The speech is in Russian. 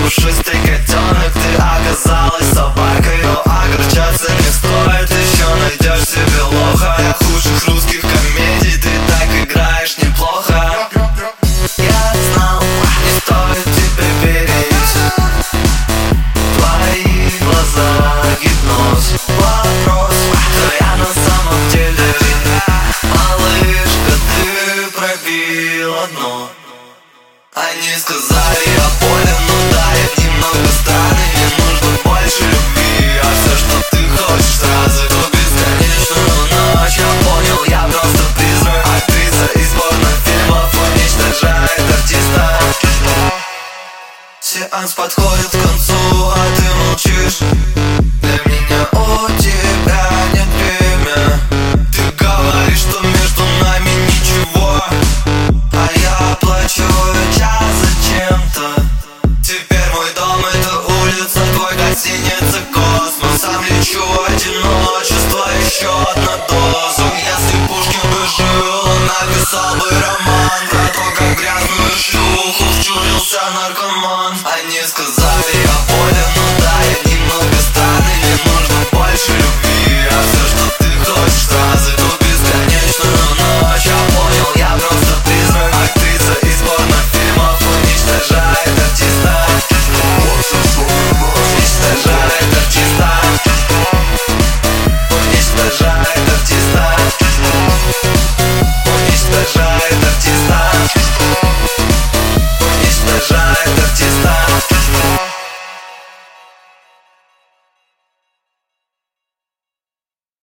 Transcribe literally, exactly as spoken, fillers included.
пушистый котенок. Ты оказалась собакой, но огорчаться не стоит. Еще найдешь себе лоха. Для худших русских комедий ты так играешь неплохо. Я знал, не стоит тебе верить. Твои глаза гипноз. Вопрос, кто я на самом деле? Малышка, ты пробила дно. Они сказали, я болен, ну да, я немного странный. Мне нужно больше любви, а все, что ты хочешь сразу, то бесконечную ночь. Я понял, я просто призрак. Актриса из порнофильмов уничтожает артиста. Сеанс подходит к концу, а ты молчишь. Для меня у тебя нет время. Ты говоришь, что между нами ничего, а я плачу час зачем-то. Теперь мой дом — это улица, твой гостиница космос. Сам лечу одиночество, еще одна доза. Если Пушкин бы жил, он написал бы роман.